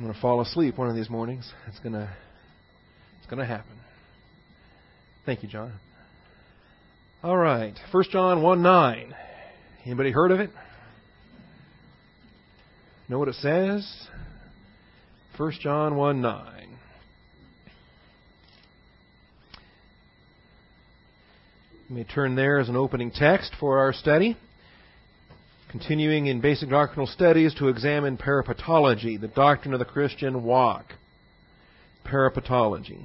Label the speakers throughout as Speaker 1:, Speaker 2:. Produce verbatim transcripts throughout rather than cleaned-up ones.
Speaker 1: I'm going to fall asleep one of these mornings. It's going to, it's going to happen. Thank you, John. All right, First John one nine. Anybody heard of it? Know what it says? First John one nine. Let me turn there as an opening text for our study. Continuing in basic doctrinal studies to examine parapatology, the doctrine of the Christian walk. Parapatology.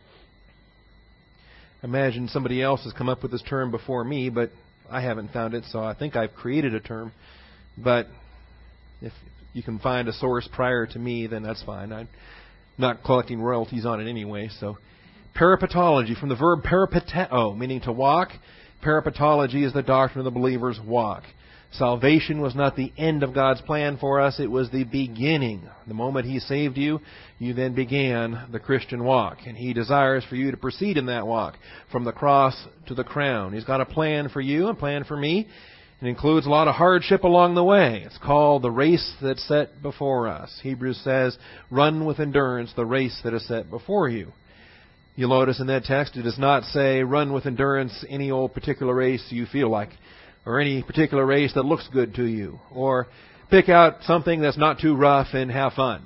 Speaker 1: Imagine somebody else has come up with this term before me, but I haven't found it, so I think I've created a term. But if you can find a source prior to me, then that's fine. I'm not collecting royalties on it anyway. So, parapatology, from the verb parapateo, meaning to walk. Parapatology is the doctrine of the believer's walk. Salvation was not the end of God's plan for us. It was the beginning. The moment He saved you, you then began the Christian walk. And He desires for you to proceed in that walk from the cross to the crown. He's got a plan for you, a plan for me. It includes a lot of hardship along the way. It's called the race that's set before us. Hebrews says, run with endurance the race that is set before you. You'll notice in that text, it does not say run with endurance any old particular race you feel like, or any particular race that looks good to you, or pick out something that's not too rough and have fun.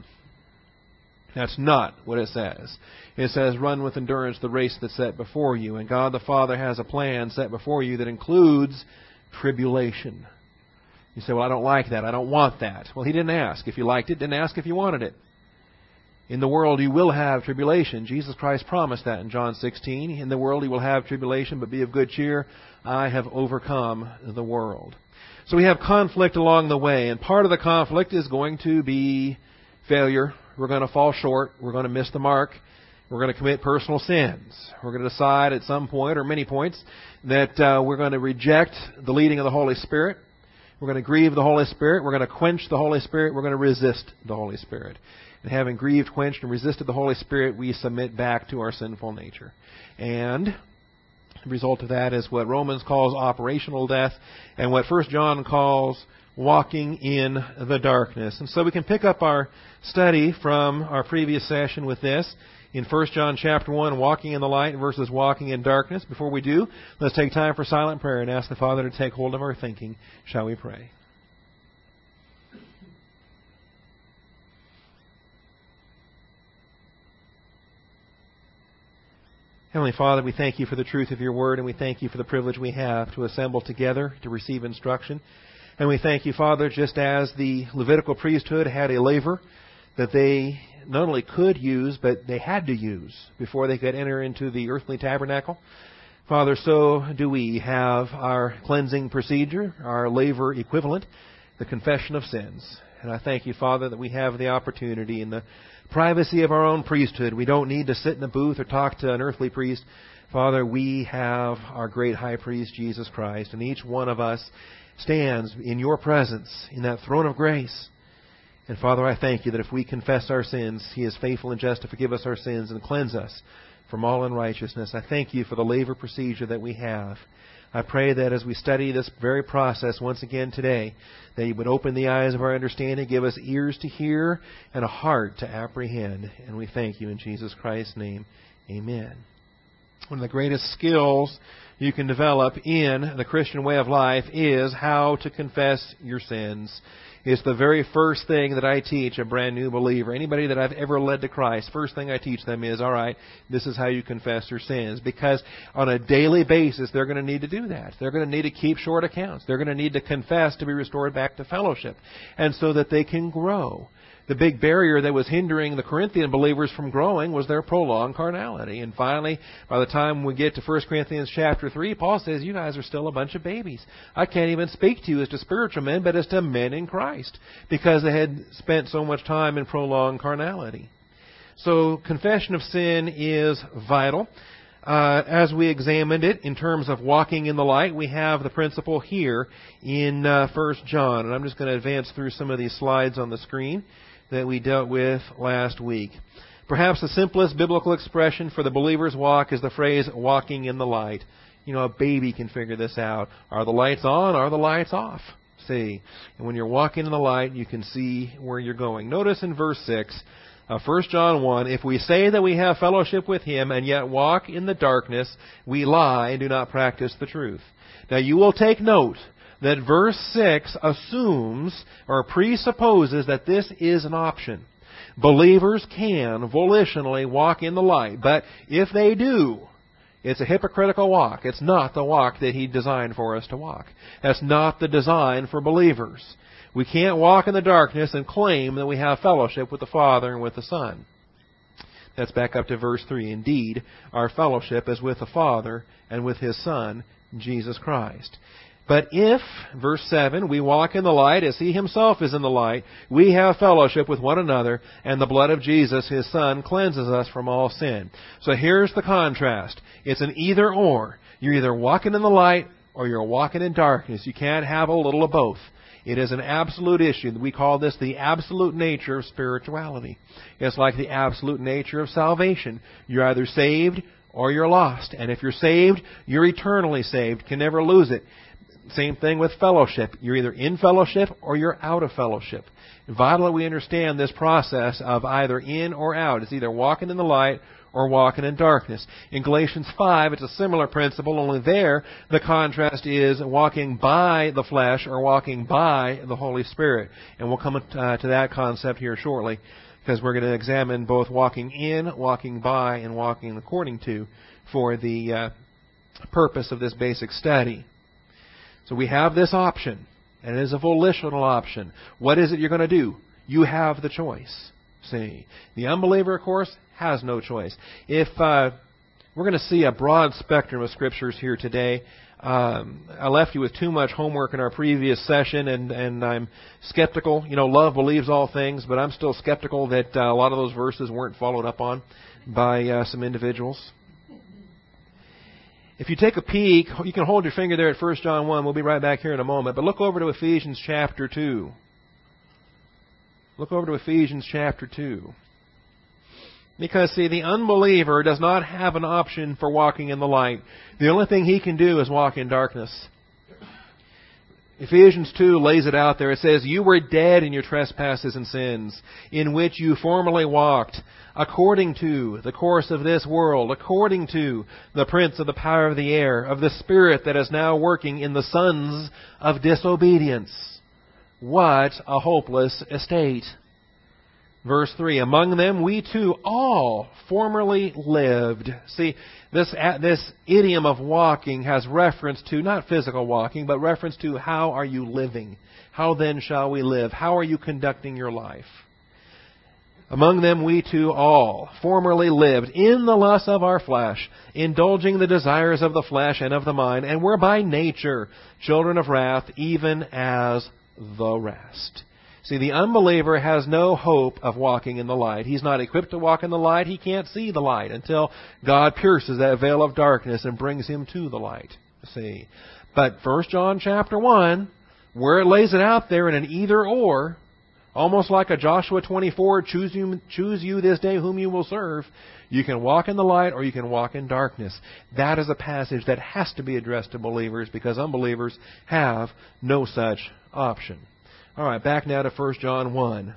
Speaker 1: That's not what it says. It says, run with endurance the race that's set before you. And God the Father has a plan set before you that includes tribulation. You say, well, I don't like that. I don't want that. Well, He didn't ask if you liked it, didn't ask if you wanted it. In the world you will have tribulation. Jesus Christ promised that in John sixteen. In the world you will have tribulation, but be of good cheer. I have overcome the world. So we have conflict along the way, and part of the conflict is going to be failure. We're going to fall short. We're going to miss the mark. We're going to commit personal sins. We're going to decide at some point, or many points, that uh, we're going to reject the leading of the Holy Spirit. We're going to grieve the Holy Spirit. We're going to quench the Holy Spirit. We're going to resist the Holy Spirit. And having grieved, quenched, and resisted the Holy Spirit, we submit back to our sinful nature. And the result of that is what Romans calls operational death, and what First John calls walking in the darkness. And so we can pick up our study from our previous session with this in First John chapter one, walking in the light versus walking in darkness. Before we do, let's take time for silent prayer and ask the Father to take hold of our thinking. Shall we pray? Heavenly Father, we thank You for the truth of Your Word, and we thank You for the privilege we have to assemble together to receive instruction. And we thank You, Father, just as the Levitical priesthood had a laver that they not only could use, but they had to use before they could enter into the earthly tabernacle. Father, so do we have our cleansing procedure, our laver equivalent, the confession of sins. And I thank You, Father, that we have the opportunity in the privacy of our own priesthood. We don't need to sit in a booth or talk to an earthly priest. Father, we have our great high priest, Jesus Christ, and each one of us stands in Your presence, in that throne of grace. And Father, I thank You that if we confess our sins, He is faithful and just to forgive us our sins and cleanse us from all unrighteousness. I thank You for the laver procedure that we have. I pray that as we study this very process once again today, that You would open the eyes of our understanding, give us ears to hear, and a heart to apprehend. And we thank You in Jesus Christ's name. Amen. One of the greatest skills you can develop in the Christian way of life is how to confess your sins. It's the very first thing that I teach a brand new believer. Anybody that I've ever led to Christ, first thing I teach them is, all right, this is how you confess your sins. Because on a daily basis, they're going to need to do that. They're going to need to keep short accounts. They're going to need to confess to be restored back to fellowship, and so that they can grow. The big barrier that was hindering the Corinthian believers from growing was their prolonged carnality. And finally, by the time we get to First Corinthians chapter three, Paul says, you guys are still a bunch of babies. I can't even speak to you as to spiritual men, but as to men in Christ, because they had spent so much time in prolonged carnality. So confession of sin is vital. Uh, as we examined it in terms of walking in the light, we have the principle here in uh, First John. And I'm just going to advance through some of these slides on the screen that we dealt with last week. Perhaps the simplest biblical expression for the believer's walk is the phrase, walking in the light. You know, a baby can figure this out. Are the lights on? Are the lights off? See, and when you're walking in the light, you can see where you're going. Notice in verse six, uh, First John one, if we say that we have fellowship with Him and yet walk in the darkness, we lie and do not practice the truth. Now you will take note that verse six assumes or presupposes that this is an option. Believers can volitionally walk in the light, but if they do, it's a hypocritical walk. It's not the walk that He designed for us to walk. That's not the design for believers. We can't walk in the darkness and claim that we have fellowship with the Father and with the Son. That's back up to verse three. Indeed, our fellowship is with the Father and with His Son, Jesus Christ. But if, verse seven, we walk in the light as He Himself is in the light, we have fellowship with one another, and the blood of Jesus, His Son, cleanses us from all sin. So here's the contrast. It's an either or. You're either walking in the light or you're walking in darkness. You can't have a little of both. It is an absolute issue. We call this the absolute nature of spirituality. It's like the absolute nature of salvation. You're either saved or you're lost. And if you're saved, you're eternally saved. Can never lose it. Same thing with fellowship. You're either in fellowship or you're out of fellowship. Vitally, we understand this process of either in or out. It's either walking in the light or walking in darkness. In Galatians five, it's a similar principle, only there the contrast is walking by the flesh or walking by the Holy Spirit. And we'll come uh, to that concept here shortly, because we're going to examine both walking in, walking by, and walking according to for the uh, purpose of this basic study. So we have this option, and it is a volitional option. What is it you're going to do? You have the choice. See, the unbeliever, of course, has no choice. If uh, we're going to see a broad spectrum of scriptures here today, um, I left you with too much homework in our previous session, and, and I'm skeptical. You know, love believes all things, but I'm still skeptical that uh, a lot of those verses weren't followed up on by uh, some individuals. If you take a peek, you can hold your finger there at First John one. We'll be right back here in a moment. But look over to Ephesians chapter two. Look over to Ephesians chapter two. Because, see, the unbeliever does not have an option for walking in the light. The only thing he can do is walk in darkness. Ephesians two lays it out there. It says, you were dead in your trespasses and sins, in which you formerly walked, according to the course of this world, according to the prince of the power of the air, of the spirit that is now working in the sons of disobedience. What a hopeless estate. Verse three, among them we too all formerly lived. See, this this idiom of walking has reference to not physical walking, but reference to how are you living? How then shall we live? How are you conducting your life? Among them we too all formerly lived in the lust of our flesh, indulging the desires of the flesh and of the mind, and were by nature children of wrath, even as the rest. See, the unbeliever has no hope of walking in the light. He's not equipped to walk in the light. He can't see the light until God pierces that veil of darkness and brings him to the light. See, but First John chapter one, where it lays it out there in an either or, almost like a Joshua twenty-four, choose you, choose you this day whom you will serve. You can walk in the light or you can walk in darkness. That is a passage that has to be addressed to believers because unbelievers have no such option. All right, back now to First John one.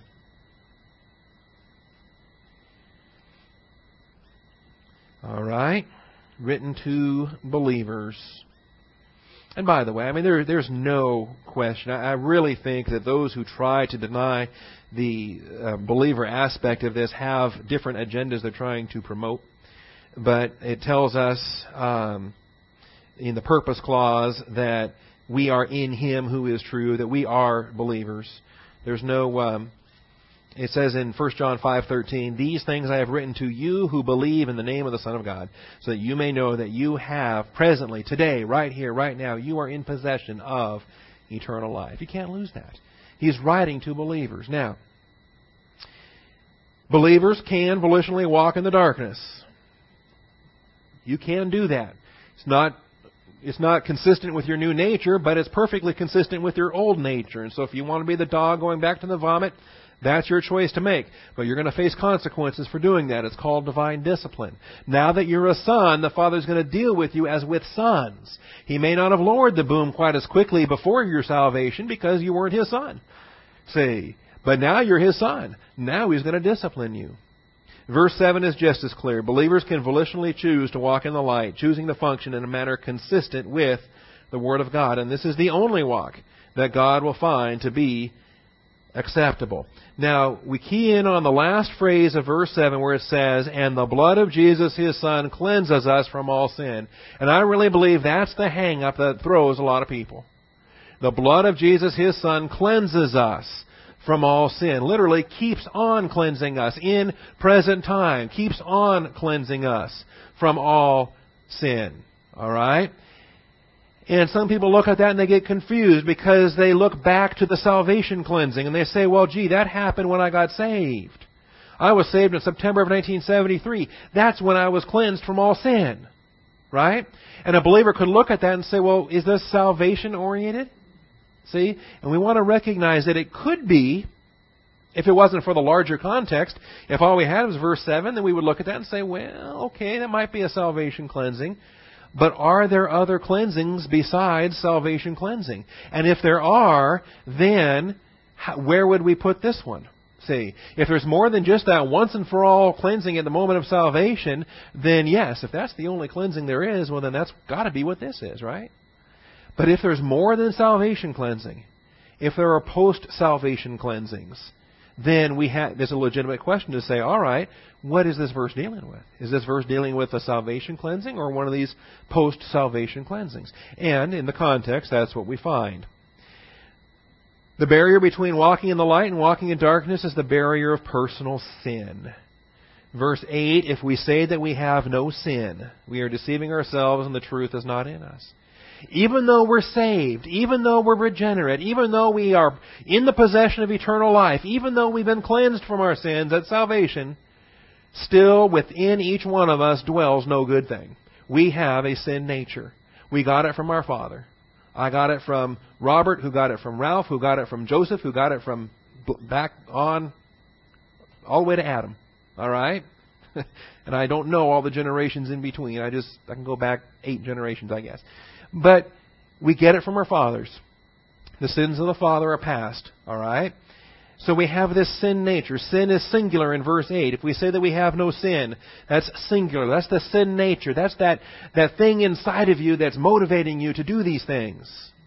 Speaker 1: All right, written to believers. And by the way, I mean, there, there's no question. I, I really think that those who try to deny the uh, believer aspect of this have different agendas they're trying to promote. But it tells us um, in the purpose clause that we are in Him who is true, that we are believers. There's no... Um, It says in First John five thirteen, these things I have written to you who believe in the name of the Son of God, so that you may know that you have presently, today, right here, right now, you are in possession of eternal life. You can't lose that. He's writing to believers. Now, believers can volitionally walk in the darkness. You can do that. It's not it's not consistent with your new nature, but it's perfectly consistent with your old nature. And so if you want to be the dog going back to the vomit, that's your choice to make. But you're going to face consequences for doing that. It's called divine discipline. Now that you're a son, the Father's going to deal with you as with sons. He may not have lowered the boom quite as quickly before your salvation because you weren't His son. See? But now you're His son. Now He's going to discipline you. Verse seven is just as clear. Believers can volitionally choose to walk in the light, choosing to function in a manner consistent with the Word of God. And this is the only walk that God will find to be acceptable. Now, we key in on the last phrase of verse seven where it says, and the blood of Jesus, His Son, cleanses us from all sin. And I really believe that's the hang-up that throws a lot of people. The blood of Jesus, His Son, cleanses us from all sin. Literally keeps on cleansing us in present time. Keeps on cleansing us from all sin. All right? And some people look at that and they get confused because they look back to the salvation cleansing and they say, well, gee, that happened when I got saved. I was saved in September of nineteen seventy-three. That's when I was cleansed from all sin. Right? And a believer could look at that and say, well, is this salvation oriented? See? And we want to recognize that it could be, if it wasn't for the larger context, if all we had was verse seven, then we would look at that and say, well, okay, that might be a salvation cleansing. But are there other cleansings besides salvation cleansing? And if there are, then where would we put this one? See, if there's more than just that once and for all cleansing at the moment of salvation, then yes, if that's the only cleansing there is, well then that's got to be what this is, right? But if there's more than salvation cleansing, if there are post-salvation cleansings, then we have there's a legitimate question to say, all right, what is this verse dealing with? Is this verse dealing with a salvation cleansing or one of these post-salvation cleansings? And in the context, that's what we find. The barrier between walking in the light and walking in darkness is the barrier of personal sin. Verse eight, if we say that we have no sin, we are deceiving ourselves and the truth is not in us. Even though we're saved, even though we're regenerate, even though we are in the possession of eternal life, even though we've been cleansed from our sins at salvation, still within each one of us dwells no good thing. We have a sin nature. We got it from our father. I got it from Robert, who got it from Ralph, who got it from Joseph, who got it from back on, all the way to Adam. All right? And I don't know all the generations in between. I just, I can go back eight generations, I guess. But we get it from our fathers. The sins of the father are past. All right? So we have this sin nature. Sin is singular in verse eight. If we say that we have no sin, that's singular. That's the sin nature. That's that, that thing inside of you that's motivating you to do these things.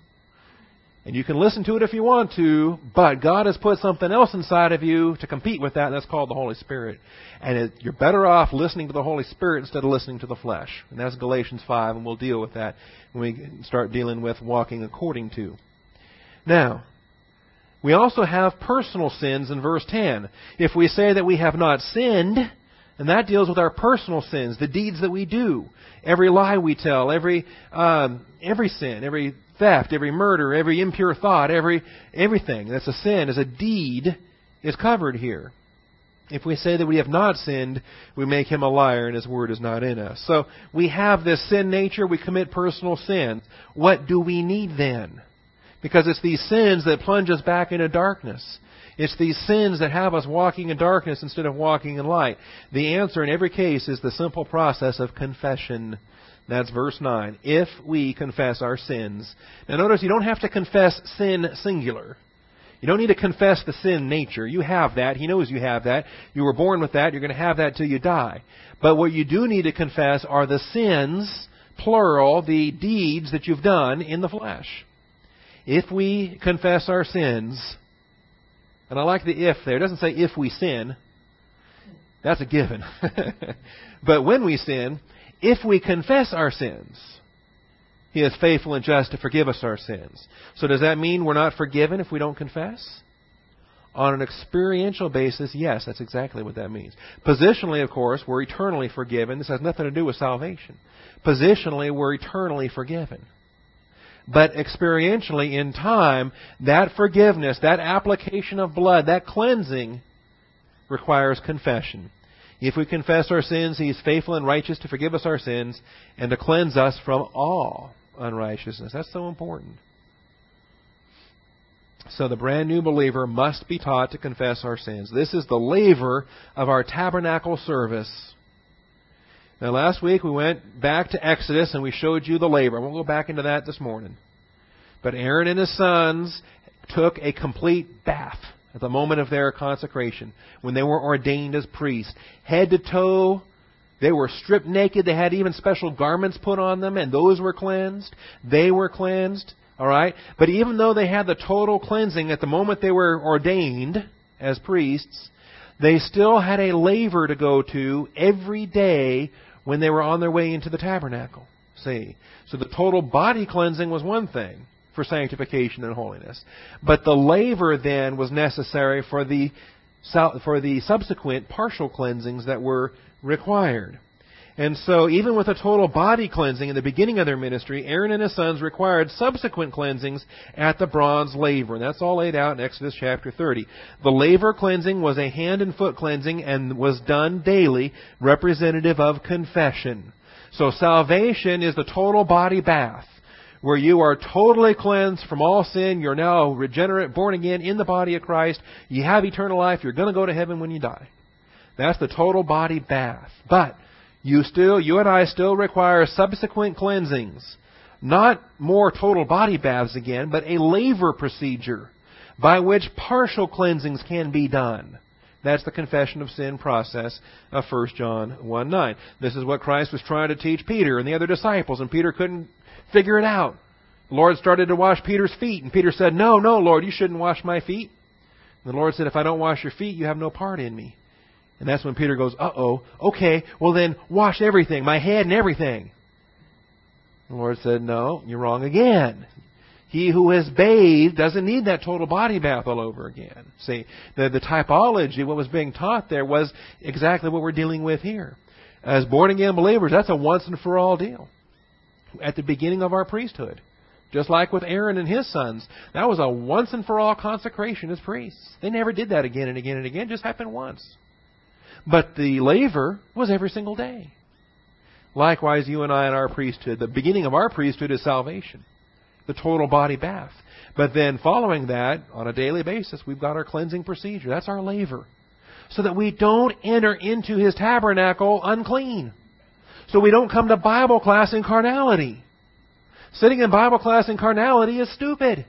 Speaker 1: And you can listen to it if you want to, but God has put something else inside of you to compete with that, and that's called the Holy Spirit. And it, you're better off listening to the Holy Spirit instead of listening to the flesh. And that's Galatians five, and we'll deal with that when we start dealing with walking according to. Now, we also have personal sins in verse ten. If we say that we have not sinned, and that deals with our personal sins, the deeds that we do, every lie we tell, every um, every sin, every theft, every murder, every impure thought, every everything that's a sin, as a deed, is covered here. If we say that we have not sinned, we make Him a liar and His word is not in us. So we have this sin nature, we commit personal sins. What do we need then? Because it's these sins that plunge us back into darkness. It's these sins that have us walking in darkness instead of walking in light. The answer in every case is the simple process of confession. That's verse nine. If we confess our sins. Now notice you don't have to confess sin singular. You don't need to confess the sin nature. You have that. He knows you have that. You were born with that. You're going to have that till you die. But what you do need to confess are the sins, plural, the deeds that you've done in the flesh. If we confess our sins, and I like the if there. It doesn't say if we sin. That's a given. But when we sin, if we confess our sins, He is faithful and just to forgive us our sins. So does that mean we're not forgiven if we don't confess? On an experiential basis, yes, that's exactly what that means. Positionally, of course, we're eternally forgiven. This has nothing to do with salvation. Positionally, we're eternally forgiven. But experientially, in time, that forgiveness, that application of blood, that cleansing requires confession. If we confess our sins, He is faithful and righteous to forgive us our sins and to cleanse us from all unrighteousness. That's so important. So the brand new believer must be taught to confess our sins. This is the laver of our tabernacle service. Now last week we went back to Exodus and we showed you the laver. I won't go back into that this morning. But Aaron and his sons took a complete bath at the moment of their consecration, when they were ordained as priests. Head to toe, they were stripped naked. They had even special garments put on them, and those were cleansed. They were cleansed. All right? But even though they had the total cleansing at the moment they were ordained as priests, they still had a laver to go to every day when they were on their way into the tabernacle. See? So the total body cleansing was one thing for sanctification and holiness. But the laver then was necessary for the for the subsequent partial cleansings that were required. And so even with a total body cleansing in the beginning of their ministry, Aaron and his sons required subsequent cleansings at the bronze laver. And that's all laid out in Exodus chapter thirty. The laver cleansing was a hand and foot cleansing and was done daily, representative of confession. So salvation is the total body bath, where you are totally cleansed from all sin. You're now regenerate, born again in the body of Christ. You have eternal life. You're going to go to heaven when you die. That's the total body bath. But you still, you and I still require subsequent cleansings. Not more total body baths again, but a laver procedure by which partial cleansings can be done. That's the confession of sin process of First John one nine. This is what Christ was trying to teach Peter and the other disciples, and Peter couldn't figure it out. The Lord started to wash Peter's feet, and Peter said, no, no, Lord, you shouldn't wash my feet. And the Lord said, if I don't wash your feet, you have no part in me. And that's when Peter goes, uh-oh, okay, well then wash everything, my head and everything. The Lord said, no, you're wrong again. He who has bathed doesn't need that total body bath all over again. See, the, the typology, what was being taught there was exactly what we're dealing with here. As born-again believers, that's a once-and-for-all deal. At the beginning of our priesthood. Just like with Aaron and his sons. That was a once-and-for-all consecration as priests. They never did that again and again and again. It just happened once. But the laver was every single day. Likewise, you and I in our priesthood. The beginning of our priesthood is salvation. The total body bath. But then following that, on a daily basis, we've got our cleansing procedure. That's our laver. So that we don't enter into His tabernacle unclean. So we don't come to Bible class in carnality. Sitting in Bible class in carnality is stupid.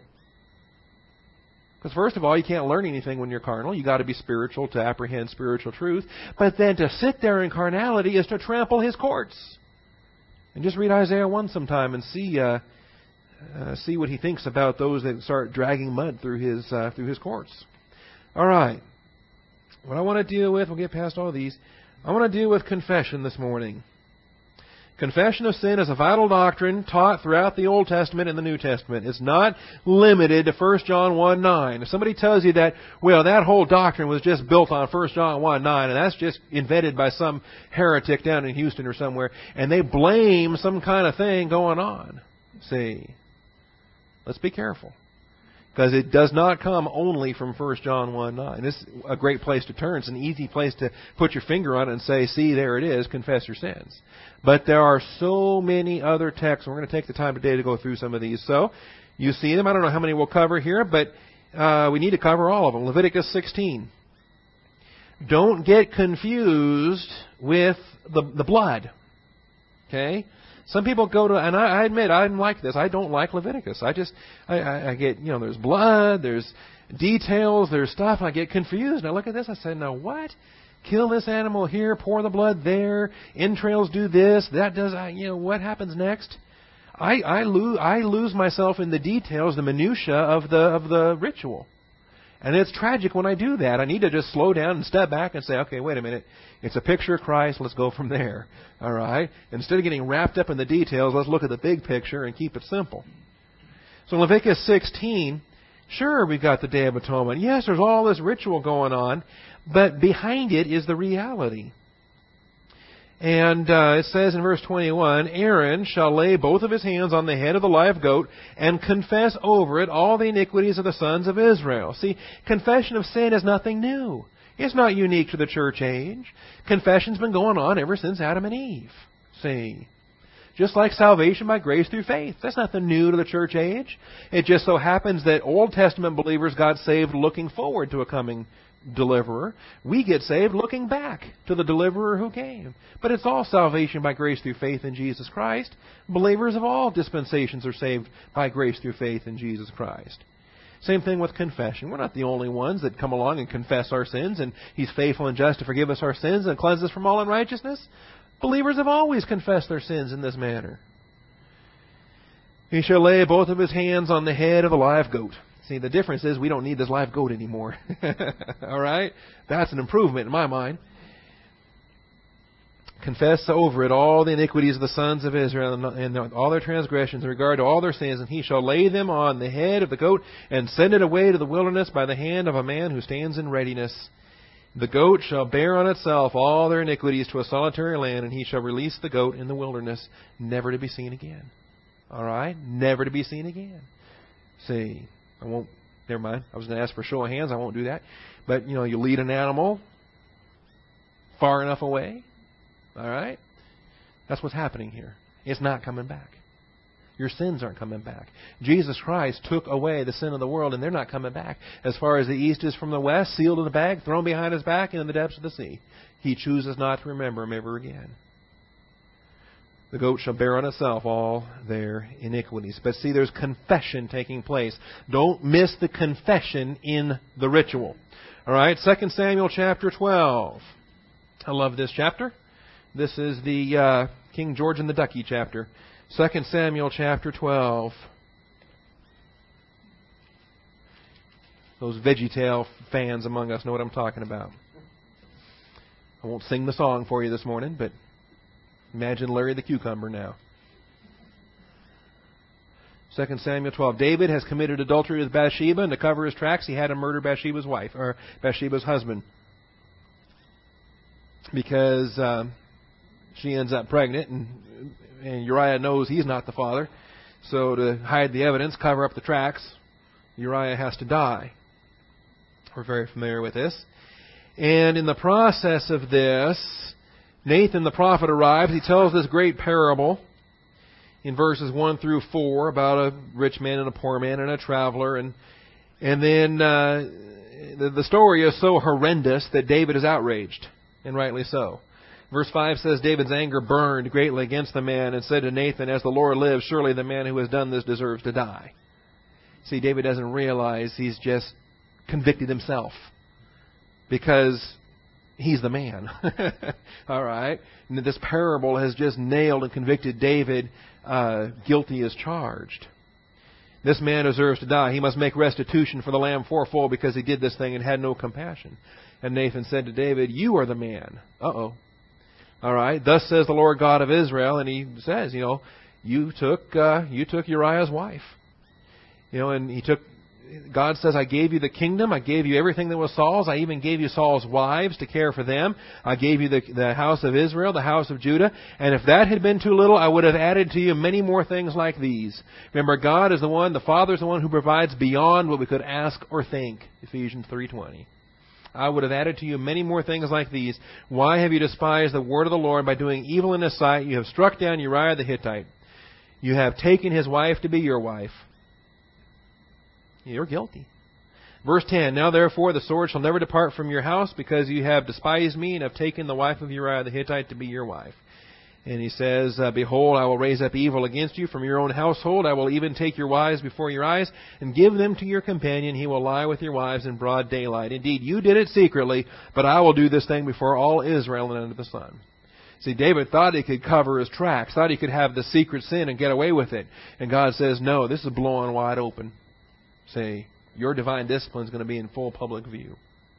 Speaker 1: Because first of all, you can't learn anything when you're carnal. You've got to be spiritual to apprehend spiritual truth. But then to sit there in carnality is to trample His courts. And just read Isaiah one sometime and see uh, uh, see what he thinks about those that start dragging mud through his uh, through his courts. All right. What I want to deal with, we'll get past all these. I want to deal with confession this morning. Confession of sin is a vital doctrine taught throughout the Old Testament and the New Testament. It's not limited to First John one nine. If somebody tells you that, well, that whole doctrine was just built on First John one nine, and that's just invented by some heretic down in Houston or somewhere, and they blame some kind of thing going on. See, let's be careful. Because it does not come only from First John one nine. This is a great place to turn. It's an easy place to put your finger on it and say, see, there it is, confess your sins. But there are so many other texts. We're going to take the time today to go through some of these. So, you see them. I don't know how many we'll cover here, but uh, we need to cover all of them. Leviticus sixteen. Don't get confused with the, the blood. Okay? Some people go to, and I, I admit, I'm like this. I don't like Leviticus. I just, I, I, I get, you know, there's blood, there's details, there's stuff, and I get confused. And I look at this, I say, no, what? Kill this animal here, pour the blood there, entrails do this, that does, you know, what happens next? I, I, lose, I lose myself in the details, the minutia of the of the ritual. And it's tragic when I do that. I need to just slow down and step back and say, okay, wait a minute. It's a picture of Christ. Let's go from there. All right? Instead of getting wrapped up in the details, let's look at the big picture and keep it simple. So Leviticus sixteen, sure, we've got the Day of Atonement. Yes, there's all this ritual going on, but behind it is the reality. And uh, it says in verse twenty-one, Aaron shall lay both of his hands on the head of the live goat and confess over it all the iniquities of the sons of Israel. See, confession of sin is nothing new. It's not unique to the church age. Confession's been going on ever since Adam and Eve. See, Just like salvation by grace through faith. That's nothing new to the church age. It just so happens that Old Testament believers got saved looking forward to a coming deliverer. We get saved looking back to the deliverer who came. But it's all salvation by grace through faith in Jesus Christ. Believers of all dispensations are saved by grace through faith in Jesus Christ. Same thing with confession. We're not the only ones that come along and confess our sins, and He's faithful and just to forgive us our sins and cleanse us from all unrighteousness. Believers have always confessed their sins in this manner. He shall lay both of his hands on the head of a live goat. See, the difference is we don't need this live goat anymore. All right? That's an improvement in my mind. Confess over it all the iniquities of the sons of Israel and all their transgressions in regard to all their sins, and he shall lay them on the head of the goat and send it away to the wilderness by the hand of a man who stands in readiness. The goat shall bear on itself all their iniquities to a solitary land, and he shall release the goat in the wilderness, never to be seen again. All right? Never to be seen again. See, I won't, never mind. I was going to ask for a show of hands. I won't do that. But, you know, you lead an animal far enough away. All right? That's what's happening here. It's not coming back. Your sins aren't coming back. Jesus Christ took away the sin of the world, and they're not coming back. As far as the east is from the west, sealed in the bag, thrown behind His back, and in the depths of the sea. He chooses not to remember them ever again. The goat shall bear on itself all their iniquities. But see, there's confession taking place. Don't miss the confession in the ritual. All right, Second Samuel chapter twelve. I love this chapter. This is the uh, King George and the Ducky chapter. Second Samuel chapter twelve. Those VeggieTale fans among us know what I'm talking about. I won't sing the song for you this morning, but imagine Larry the Cucumber now. Second Samuel twelve. David has committed adultery with Bathsheba, and to cover his tracks, he had to murder Bathsheba's wife, or Bathsheba's husband. Because uh, she ends up pregnant, and, and Uriah knows he's not the father. So to hide the evidence, cover up the tracks, Uriah has to die. We're very familiar with this. And in the process of this, Nathan the prophet arrives. He tells this great parable in verses one through four about a rich man and a poor man and a traveler. And and then uh, the, the story is so horrendous that David is outraged, and rightly so. Verse five says, David's anger burned greatly against the man and said to Nathan, as the Lord lives, surely the man who has done this deserves to die. See, David doesn't realize he's just convicted himself because he's the man. All right? And this parable has just nailed and convicted David uh, guilty as charged. This man deserves to die. He must make restitution for the lamb fourfold because he did this thing and had no compassion. And Nathan said to David, you are the man. Uh-oh. All right? Thus says the Lord God of Israel. And he says, you know, you took uh, you took Uriah's wife. You know, and he took, God says, I gave you the kingdom. I gave you everything that was Saul's. I even gave you Saul's wives to care for them. I gave you the, the house of Israel, the house of Judah. And if that had been too little, I would have added to you many more things like these. Remember, God is the one, the Father is the one who provides beyond what we could ask or think. Ephesians three twenty. I would have added to you many more things like these. Why have you despised the word of the Lord by doing evil in His sight? You have struck down Uriah the Hittite. You have taken his wife to be your wife. You're guilty. Verse ten, now therefore the sword shall never depart from your house because you have despised me and have taken the wife of Uriah the Hittite to be your wife. And he says, uh, behold, I will raise up evil against you from your own household. I will even take your wives before your eyes and give them to your companion. He will lie with your wives in broad daylight. Indeed, you did it secretly, but I will do this thing before all Israel and under the sun. See, David thought he could cover his tracks, thought he could have the secret sin and get away with it. And God says, no, this is blowing wide open. Say, your divine discipline is going to be in full public view.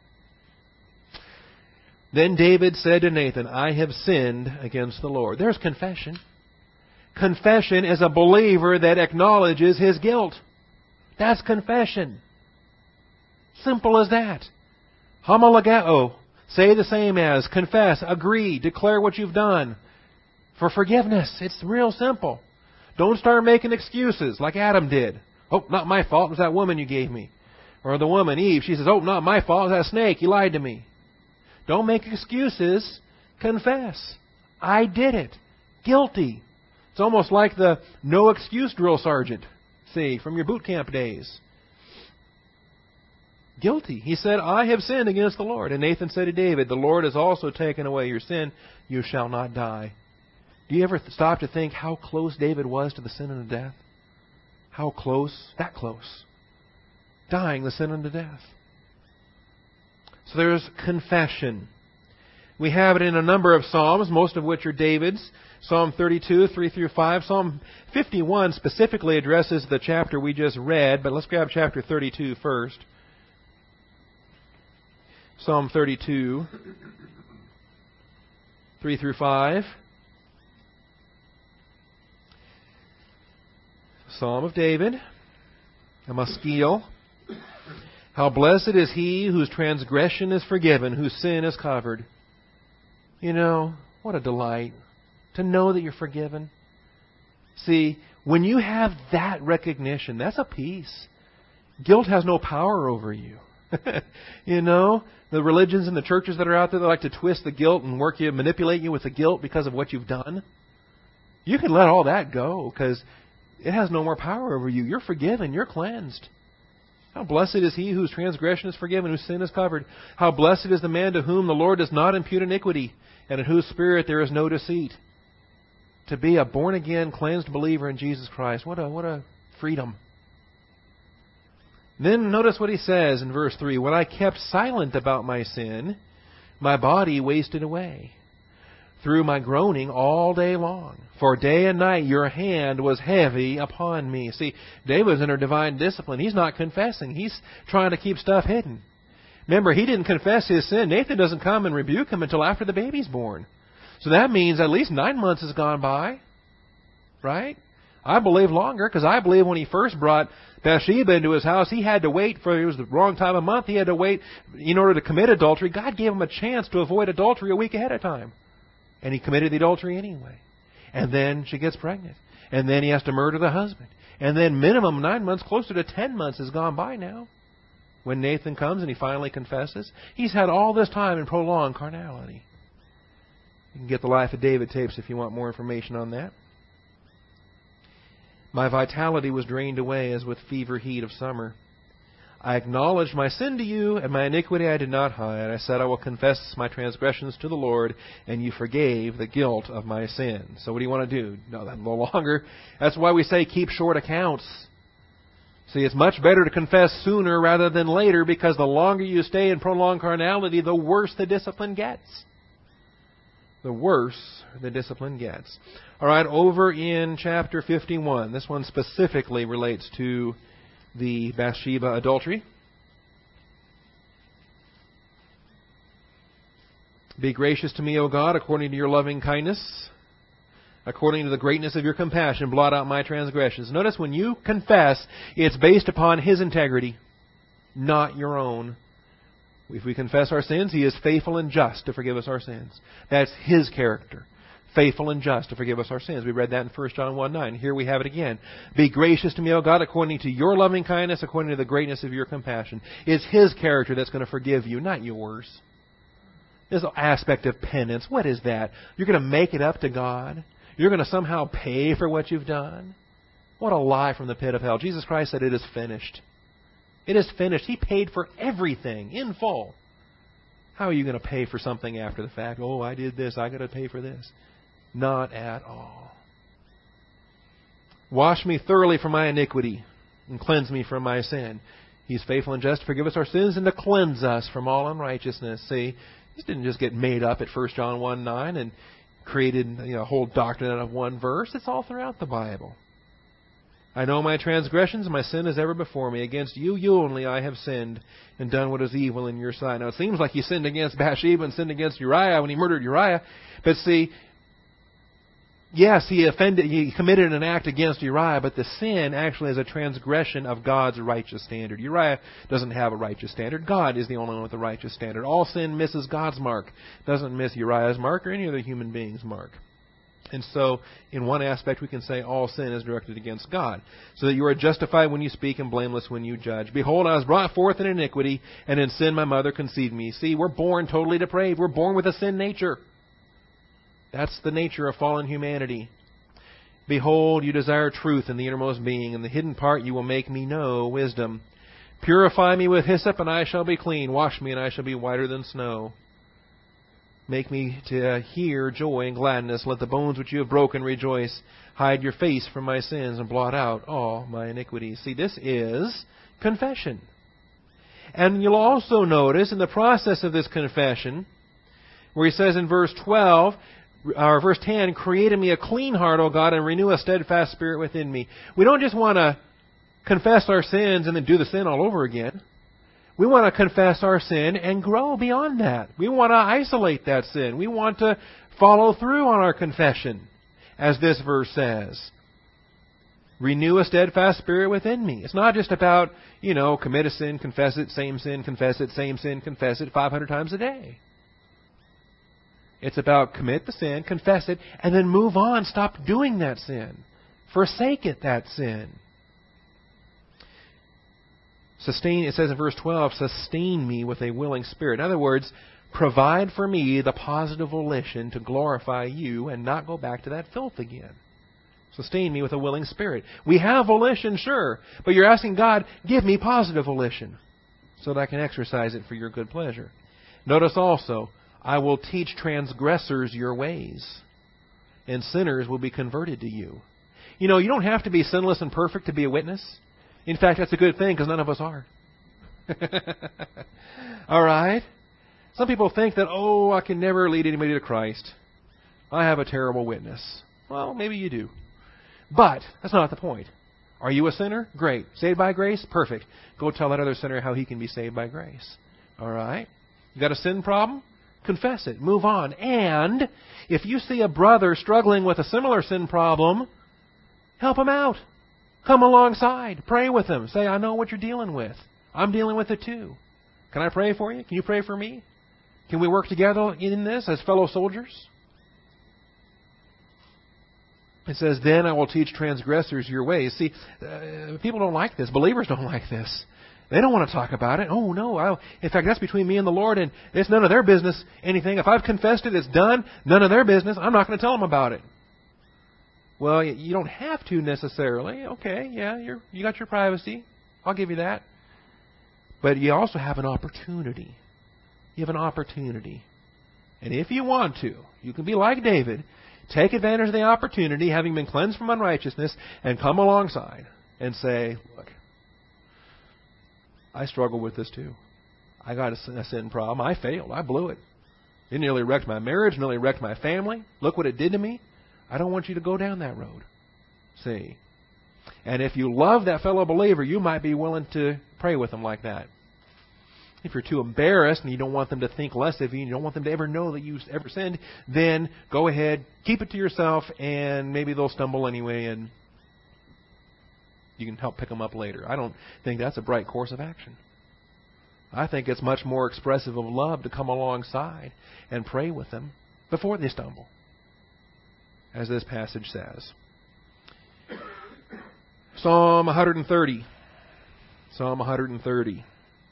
Speaker 1: Then David said to Nathan, I have sinned against the Lord. There's confession. Confession is a believer that acknowledges his guilt. That's confession. Simple as that. Homologeo. Say the same as. Confess. Agree. Declare what you've done. For forgiveness. It's real simple. Don't start making excuses like Adam did. Oh, not my fault. It was that woman you gave me. Or the woman, Eve, she says, oh, not my fault. It was that snake. He lied to me. Don't make excuses. Confess. I did it. Guilty. It's almost like the no excuse drill sergeant, see, from your boot camp days. Guilty. He said, I have sinned against the Lord. And Nathan said to David, the Lord has also taken away your sin. You shall not die. Do you ever stop to think how close David was to the sin and the death? How close? That close. Dying the sin unto death. So there's confession. We have it in a number of Psalms, most of which are David's. Psalm thirty-two, three through five. Psalm fifty-one specifically addresses the chapter we just read, but let's grab chapter thirty-two first. Psalm thirty-two, three through five. Psalm of David, a maskil. How blessed is he whose transgression is forgiven, whose sin is covered. You know, what a delight to know that you're forgiven. See, when you have that recognition, that's a peace. Guilt has no power over you. You know, the religions and the churches that are out there that like to twist the guilt and work you, manipulate you with the guilt because of what you've done. You can let all that go because it has no more power over you. You're forgiven. You're cleansed. How blessed is he whose transgression is forgiven, whose sin is covered. How blessed is the man to whom the Lord does not impute iniquity, and in whose spirit there is no deceit. To be a born-again, cleansed believer in Jesus Christ. What a, what a freedom. Then notice what he says in verse three. When I kept silent about my sin, my body wasted away through my groaning all day long. For day and night your hand was heavy upon me. See, David's under divine discipline. He's not confessing. He's trying to keep stuff hidden. Remember, he didn't confess his sin. Nathan doesn't come and rebuke him until after the baby's born. So that means at least nine months has gone by. Right? I believe longer, because I believe when he first brought Bathsheba into his house, he had to wait for, it was the wrong time of month, he had to wait in order to commit adultery. God gave him a chance to avoid adultery a week ahead of time. And he committed the adultery anyway. And then she gets pregnant. And then he has to murder the husband. And then minimum nine months, closer to ten months has gone by now. When Nathan comes and he finally confesses, he's had all this time in prolonged carnality. You can get the Life of David tapes if you want more information on that. My vitality was drained away as with fever heat of summer. I acknowledged my sin to you, and my iniquity I did not hide. I said, I will confess my transgressions to the Lord, and you forgave the guilt of my sin. So what do you want to do? No, that no longer. That's why we say keep short accounts. See, it's much better to confess sooner rather than later, because the longer you stay in prolonged carnality, the worse the discipline gets. The worse the discipline gets. All right, over in chapter fifty-one. This one specifically relates to the Bathsheba adultery. Be gracious to me, O God, according to your loving kindness. According to the greatness of your compassion, blot out my transgressions. Notice when you confess, it's based upon His integrity, not your own. If we confess our sins, He is faithful and just to forgive us our sins. That's His character. Faithful and just to forgive us our sins. We read that in First John one nine. Here we have it again. Be gracious to me, O God, according to your loving kindness, according to the greatness of your compassion. It's His character that's going to forgive you, not yours. This aspect of penance, what is that? You're going to make it up to God? You're going to somehow pay for what you've done? What a lie from the pit of hell. Jesus Christ said it is finished. It is finished. He paid for everything in full. How are you going to pay for something after the fact? Oh, I did this. I got to pay for this. Not at all. Wash me thoroughly from my iniquity and cleanse me from my sin. He's faithful and just to forgive us our sins and to cleanse us from all unrighteousness. See, He didn't just get made up at First John one nine and created you know, a whole doctrine out of one verse. It's all throughout the Bible. I know my transgressions, my sin is ever before me. Against you, you only, I have sinned and done what is evil in your sight. Now, it seems like he sinned against Bathsheba and sinned against Uriah when he murdered Uriah. But see, yes, he offended, he committed an act against Uriah, but the sin actually is a transgression of God's righteous standard. Uriah doesn't have a righteous standard. God is the only one with a righteous standard. All sin misses God's mark. Doesn't miss Uriah's mark or any other human being's mark. And so, in one aspect, we can say all sin is directed against God, so that you are justified when you speak and blameless when you judge. Behold, I was brought forth in iniquity, and in sin my mother conceived me. See, we're born totally depraved. We're born with a sin nature. That's the nature of fallen humanity. Behold, you desire truth in the innermost being. In the hidden part you will make me know wisdom. Purify me with hyssop, and I shall be clean. Wash me, and I shall be whiter than snow. Make me to hear joy and gladness. Let the bones which you have broken rejoice. Hide your face from my sins and blot out all my iniquities. See, this is confession. And you'll also notice in the process of this confession, where he says in verse twelve, or verse ten, create in me a clean heart, O God, and renew a steadfast spirit within me. We don't just want to confess our sins and then do the sin all over again. We want to confess our sin and grow beyond that. We want to isolate that sin. We want to follow through on our confession, as this verse says. Renew a steadfast spirit within me. It's not just about, you know, commit a sin, confess it, same sin, confess it, same sin, confess it five hundred times a day. It's about commit the sin, confess it, and then move on. Stop doing that sin. Forsake it, that sin. Sustain, it says in verse twelve, sustain me with a willing spirit. In other words, provide for me the positive volition to glorify you and not go back to that filth again. Sustain me with a willing spirit. We have volition, sure, but you're asking God, give me positive volition so that I can exercise it for your good pleasure. Notice also, I will teach transgressors your ways, and sinners will be converted to you. You know, you don't have to be sinless and perfect to be a witness. In fact, that's a good thing because none of us are. All right? Some people think that, oh, I can never lead anybody to Christ. I have a terrible witness. Well, maybe you do. But that's not the point. Are you a sinner? Great. Saved by grace? Perfect. Go tell that other sinner how he can be saved by grace. All right? You got a sin problem? Confess it. Move on. And if you see a brother struggling with a similar sin problem, help him out. Come alongside. Pray with him. Say, I know what you're dealing with. I'm dealing with it too. Can I pray for you? Can you pray for me? Can we work together in this as fellow soldiers? It says, then I will teach transgressors your ways. See, uh, people don't like this. Believers don't like this. They don't want to talk about it. Oh, no. I'll, in fact, that's between me and the Lord, and it's none of their business anything. If I've confessed it, it's done. None of their business. I'm not going to tell them about it. Well, you don't have to necessarily. Okay, yeah, you're, you got your privacy. I'll give you that. But you also have an opportunity. You have an opportunity. And if you want to, you can be like David. Take advantage of the opportunity, having been cleansed from unrighteousness, and come alongside and say, look, I struggle with this too. I got a sin problem. I failed. I blew it. It nearly wrecked my marriage, nearly wrecked my family. Look what it did to me. I don't want you to go down that road. See? And if you love that fellow believer, you might be willing to pray with them like that. If you're too embarrassed and you don't want them to think less of you, and you don't want them to ever know that you ever sinned, then go ahead, keep it to yourself, and maybe they'll stumble anyway, and you can help pick them up later. I don't think that's a bright course of action. I think it's much more expressive of love to come alongside and pray with them before they stumble, as this passage says. Psalm one thirty. Psalm one thirty.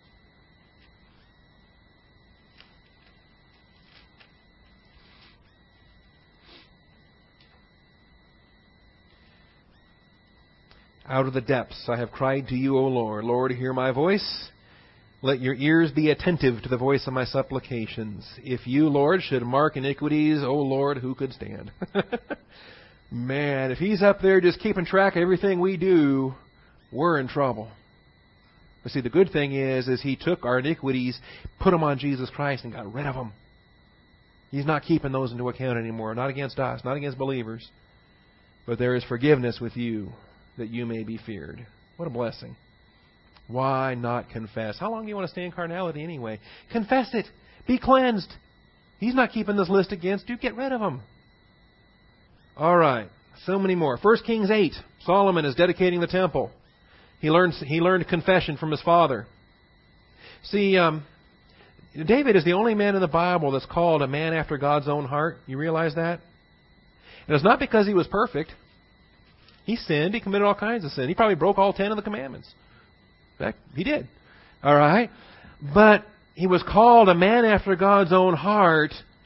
Speaker 1: Out of the depths I have cried to you, O Lord. Lord, hear my voice. Let your ears be attentive to the voice of my supplications. If you, Lord, should mark iniquities, O Lord, who could stand? Man, if he's up there just keeping track of everything we do, we're in trouble. But see, the good thing is, is he took our iniquities, put them on Jesus Christ, and got rid of them. He's not keeping those into account anymore. Not against us, not against believers. But there is forgiveness with you, that you may be feared. What a blessing. Why not confess? How long do you want to stay in carnality anyway? Confess it. Be cleansed. He's not keeping this list against you. Get rid of them. All right. So many more. First Kings eight. Solomon is dedicating the temple. He learned, he learned confession from his father. See, um, David is the only man in the Bible that's called a man after God's own heart. You realize that? And it's not because he was perfect. He sinned. He committed all kinds of sin. He probably broke all ten of the commandments. In fact, he did. All right? But he was called a man after God's own heart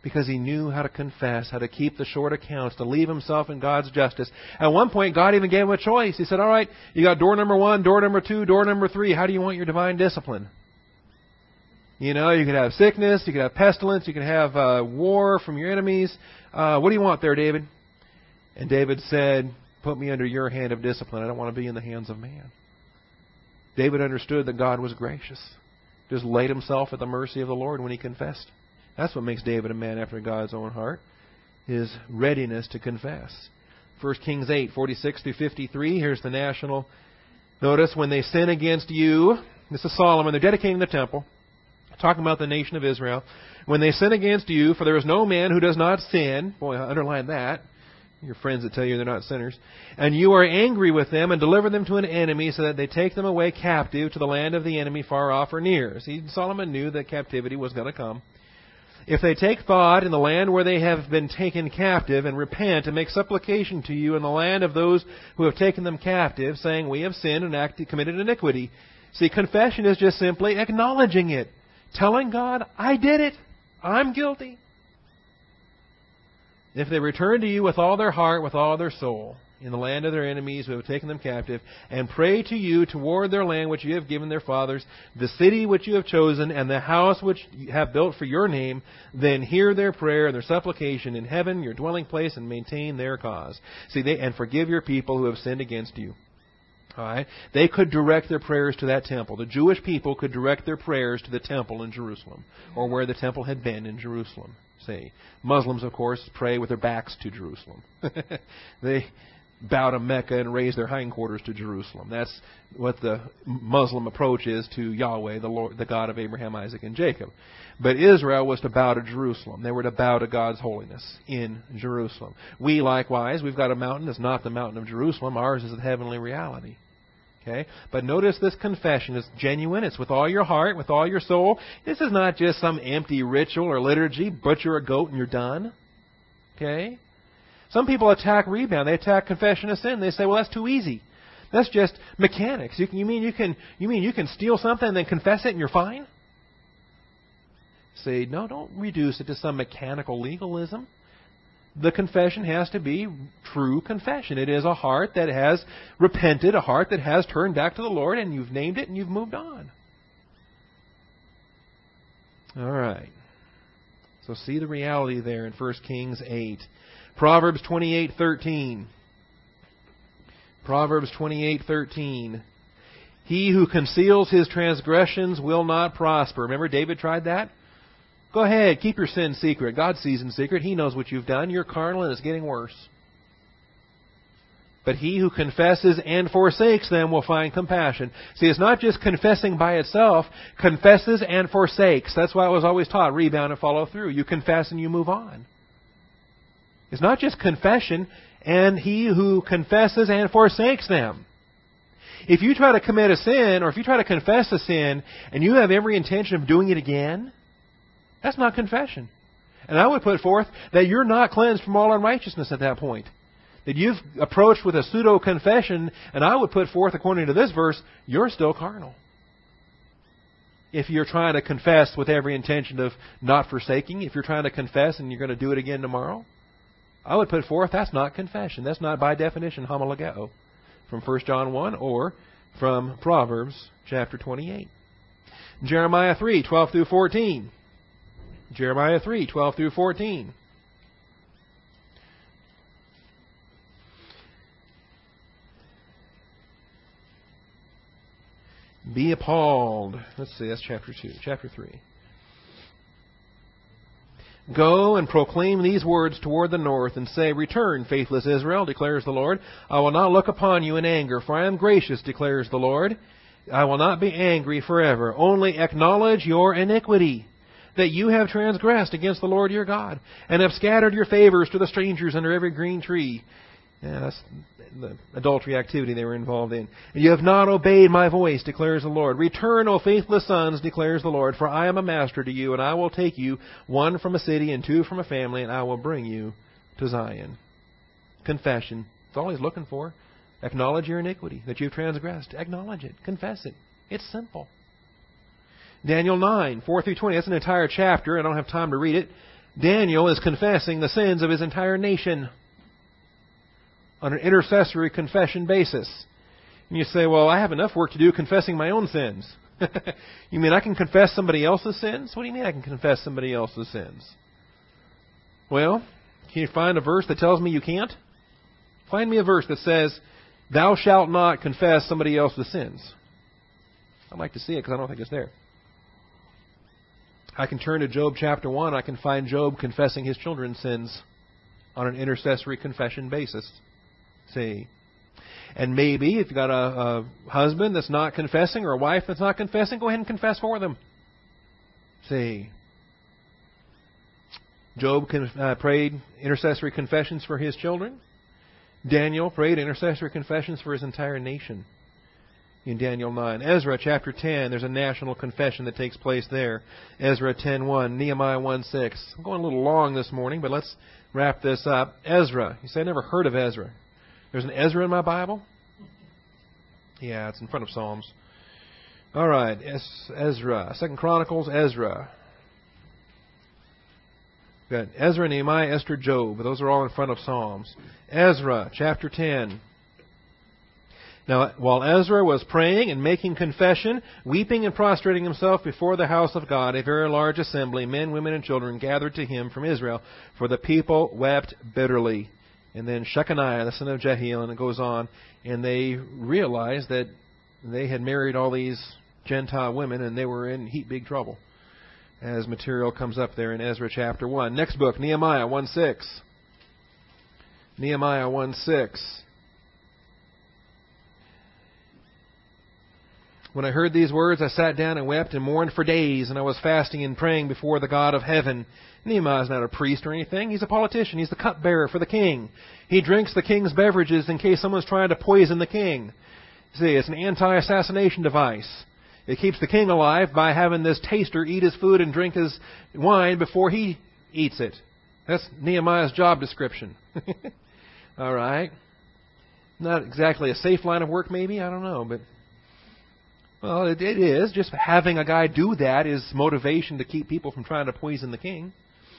Speaker 1: because he knew how to confess, how to keep the short accounts, to leave himself in God's justice. At one point, God even gave him a choice. He said, all right, you got door number one, door number two, door number three. How do you want your divine discipline? You know, you could have sickness, you could have pestilence, you could have uh, war from your enemies. Uh, what do you want there, David? And David said, put me under your hand of discipline. I don't want to be in the hands of man. David understood that God was gracious. Just laid himself at the mercy of the Lord when he confessed. That's what makes David a man after God's own heart, his readiness to confess. First Kings eight, forty-six through fifty-three, here's the national. Notice, when they sin against you, this is Solomon, they're dedicating the temple, talking about the nation of Israel. When they sin against you, for there is no man who does not sin. Boy, I underline that. Your friends that tell you they're not sinners. And you are angry with them and deliver them to an enemy so that they take them away captive to the land of the enemy far off or near. See, Solomon knew that captivity was going to come. If they take thought in the land where they have been taken captive and repent and make supplication to you in the land of those who have taken them captive, saying, we have sinned and acted, committed iniquity. See, confession is just simply acknowledging it. Telling God, I did it. I'm guilty. If they return to you with all their heart, with all their soul, in the land of their enemies who have taken them captive, and pray to you toward their land which you have given their fathers, the city which you have chosen, and the house which you have built for your name, then hear their prayer and their supplication in heaven, your dwelling place, and maintain their cause. See, they and forgive your people who have sinned against you. All right? They could direct their prayers to that temple. The Jewish people could direct their prayers to the temple in Jerusalem, or where the temple had been in Jerusalem. See, Muslims, of course, pray with their backs to Jerusalem. They bow to Mecca and raise their hindquarters to Jerusalem. That's what the Muslim approach is to Yahweh, the Lord, the God of Abraham, Isaac, and Jacob. But Israel was to bow to Jerusalem. They were to bow to God's holiness in Jerusalem. We, likewise, we've got a mountain that's not the mountain of Jerusalem. Ours is the heavenly reality. Okay? But notice this confession is genuine. It's with all your heart, with all your soul. This is not just some empty ritual or liturgy. Butcher a goat and you're done. Okay? Some people attack rebound. They attack confession of sin. They say, well, that's too easy. That's just mechanics. You, can, you mean you can you mean you can steal something and then confess it and you're fine? Say, no, don't reduce it to some mechanical legalism. The confession has to be true confession. It is a heart that has repented, a heart that has turned back to the Lord, and you've named it and you've moved on. All right. So see the reality there in First Kings eight. Proverbs twenty-eight thirteen. Proverbs twenty-eight thirteen. He who conceals his transgressions will not prosper. Remember David tried that? Go ahead, keep your sin secret. God sees in secret. He knows what you've done. You're carnal and it's getting worse. But he who confesses and forsakes them will find compassion. See, it's not just confessing by itself. Confesses and forsakes. That's why I was always taught, rebound and follow through. You confess and you move on. It's not just confession, and he who confesses and forsakes them. If you try to commit a sin, or if you try to confess a sin, and you have every intention of doing it again, that's not confession. And I would put forth that you're not cleansed from all unrighteousness at that point. That you've approached with a pseudo-confession, and I would put forth, according to this verse, you're still carnal. If you're trying to confess with every intention of not forsaking, if you're trying to confess and you're going to do it again tomorrow, I would put forth that's not confession. That's not by definition homologeo from First John one or from Proverbs chapter twenty-eight. Jeremiah three, twelve through fourteen. Jeremiah three, twelve through fourteen. Be appalled. Let's see, that's chapter two. Chapter three. Go and proclaim these words toward the north and say, return, faithless Israel, declares the Lord. I will not look upon you in anger, for I am gracious, declares the Lord. I will not be angry forever. Only acknowledge your iniquity, that you have transgressed against the Lord your God, and have scattered your favors to the strangers under every green tree. Yeah, that's the adultery activity they were involved in. And you have not obeyed my voice, declares the Lord. Return, O faithless sons, declares the Lord, for I am a master to you, and I will take you, one from a city and two from a family, and I will bring you to Zion. Confession. That's all he's looking for. Acknowledge your iniquity, that you've transgressed. Acknowledge it. Confess it. It's simple. Daniel nine, four through twenty. That's an entire chapter. I don't have time to read it. Daniel is confessing the sins of his entire nation on an intercessory confession basis. And you say, well, I have enough work to do confessing my own sins. You mean I can confess somebody else's sins? What do you mean I can confess somebody else's sins? Well, can you find a verse that tells me you can't? Find me a verse that says, thou shalt not confess somebody else's sins. I'd like to see it because I don't think it's there. I can turn to Job chapter one. I can find Job confessing his children's sins on an intercessory confession basis. See? And maybe if you've got a, a husband that's not confessing or a wife that's not confessing, go ahead and confess for them. See? Job con- uh, prayed intercessory confessions for his children. Daniel prayed intercessory confessions for his entire nation in Daniel nine. Ezra chapter ten, there's a national confession that takes place there. Ezra ten one, Nehemiah one six. I'm going a little long this morning, but let's wrap this up. Ezra. You say, I never heard of Ezra. There's an Ezra in my Bible? Yeah, it's in front of Psalms. All right, es- Ezra. Second Chronicles, Ezra. We've got Ezra, Nehemiah, Esther, Job. Those are all in front of Psalms. Ezra, chapter ten. Now, while Ezra was praying and making confession, weeping and prostrating himself before the house of God, a very large assembly, men, women, and children, gathered to him from Israel, for the people wept bitterly. And then Shechaniah, the son of Jehiel, and it goes on, and they realized that they had married all these Gentile women, and they were in heap big trouble, as material comes up there in Ezra chapter one. Next book, Nehemiah one six. Nehemiah one six. When I heard these words, I sat down and wept and mourned for days, and I was fasting and praying before the God of heaven. Nehemiah is not a priest or anything. He's a politician. He's the cupbearer for the king. He drinks the king's beverages in case someone's trying to poison the king. See, it's an anti-assassination device. It keeps the king alive by having this taster eat his food and drink his wine before he eats it. That's Nehemiah's job description. All right. Not exactly a safe line of work, maybe. I don't know, but... Well, it, it is. Just having a guy do that is motivation to keep people from trying to poison the king.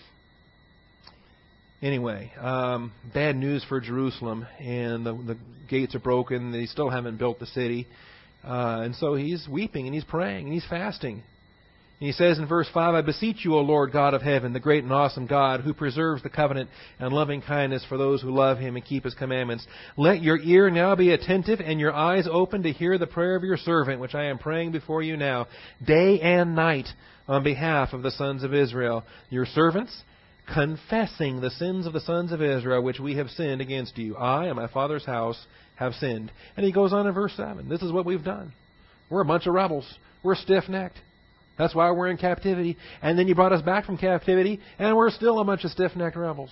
Speaker 1: Anyway, um, bad news for Jerusalem, and the, the gates are broken. They still haven't built the city. Uh, and so he's weeping, and he's praying, and he's fasting. And he says in verse five, I beseech you, O Lord God of heaven, the great and awesome God, who preserves the covenant and loving kindness for those who love him and keep his commandments. Let your ear now be attentive and your eyes open to hear the prayer of your servant, which I am praying before you now, day and night, on behalf of the sons of Israel, your servants, confessing the sins of the sons of Israel, which we have sinned against you. I and my father's house have sinned. And he goes on in verse seven. This is what we've done. We're a bunch of rebels. We're stiff-necked. That's why we're in captivity. And then you brought us back from captivity, and we're still a bunch of stiff-necked rebels.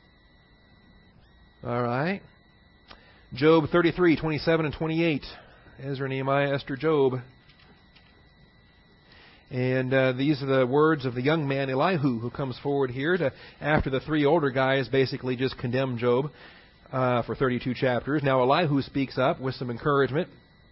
Speaker 1: All right. Job thirty-three, twenty-seven and twenty-eight. Ezra, Nehemiah, Esther, Job. And uh, these are the words of the young man Elihu, who comes forward here to, after the three older guys basically just condemn Job uh, for thirty-two chapters. Now Elihu speaks up with some encouragement.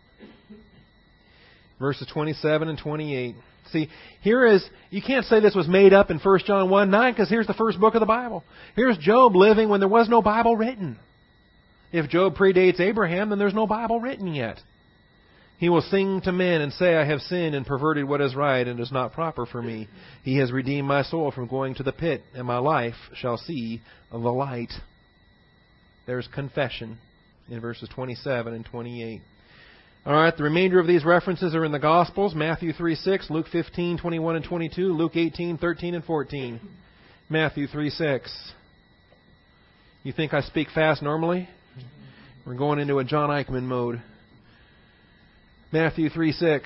Speaker 1: Verses twenty-seven and twenty-eight. See, here is, you can't say this was made up in First John one nine, because here's the first book of the Bible. Here's Job living when there was no Bible written. If Job predates Abraham, then there's no Bible written yet. He will sing to men and say, I have sinned and perverted what is right and is not proper for me. He has redeemed my soul from going to the pit, and my life shall see the light. There's confession in verses twenty-seven and twenty-eight. All right, the remainder of these references are in the Gospels. Matthew three six, Luke fifteen, twenty-one and twenty-two, Luke eighteen, thirteen and fourteen. Matthew three six. You think I speak fast normally? We're going into a John Eichmann mode. Matthew three six.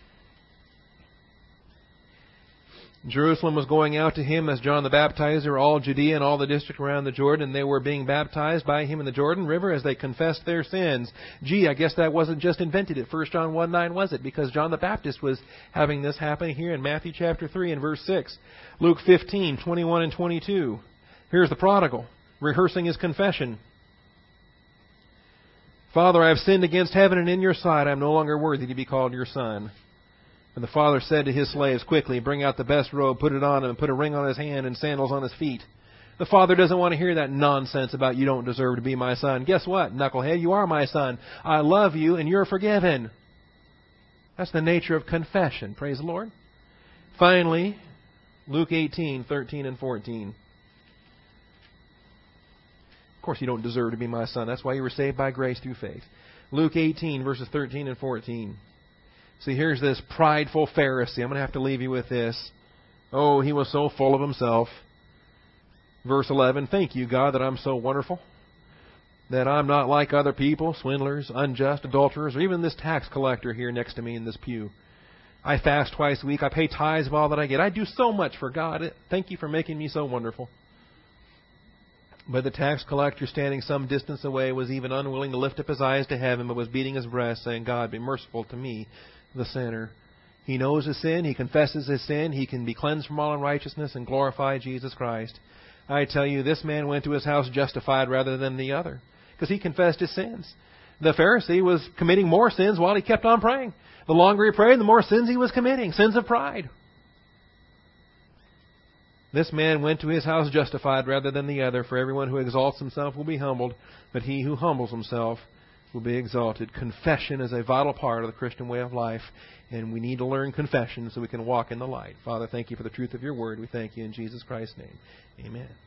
Speaker 1: Jerusalem was going out to him as John the Baptizer, all Judea and all the district around the Jordan, and they were being baptized by him in the Jordan River as they confessed their sins. Gee, I guess that wasn't just invented at First John one nine, was it? Because John the Baptist was having this happen here in Matthew chapter three and verse six. Luke fifteen, twenty-one and twenty-two. Here's the prodigal, rehearsing his confession. Father, I have sinned against heaven and in your sight. I am no longer worthy to be called your son. And the father said to his slaves, quickly, bring out the best robe, put it on him, and put a ring on his hand and sandals on his feet. The father doesn't want to hear that nonsense about you don't deserve to be my son. Guess what, knucklehead? You are my son. I love you, and you're forgiven. That's the nature of confession. Praise the Lord. Finally, Luke eighteen, thirteen and fourteen. Of course, you don't deserve to be my son. That's why you were saved by grace through faith. Luke eighteen, verses thirteen and fourteen. See, here's this prideful Pharisee. I'm going to have to leave you with this. Oh, he was so full of himself. Verse eleven, thank you, God, that I'm so wonderful, that I'm not like other people, swindlers, unjust, adulterers, or even this tax collector here next to me in this pew. I fast twice a week. I pay tithes of all that I get. I do so much for God. Thank you for making me so wonderful. But the tax collector, standing some distance away, was even unwilling to lift up his eyes to heaven, but was beating his breast, saying, God, be merciful to me, the sinner. He knows his sin. He confesses his sin. He can be cleansed from all unrighteousness and glorify Jesus Christ. I tell you, this man went to his house justified rather than the other, because he confessed his sins. The Pharisee was committing more sins while he kept on praying. The longer he prayed, the more sins he was committing, sins of pride. This man went to his house justified rather than the other, for everyone who exalts himself will be humbled, but he who humbles himself will be exalted. Confession is a vital part of the Christian way of life, and we need to learn confession so we can walk in the light. Father, thank you for the truth of your word. We thank you in Jesus Christ's name. Amen.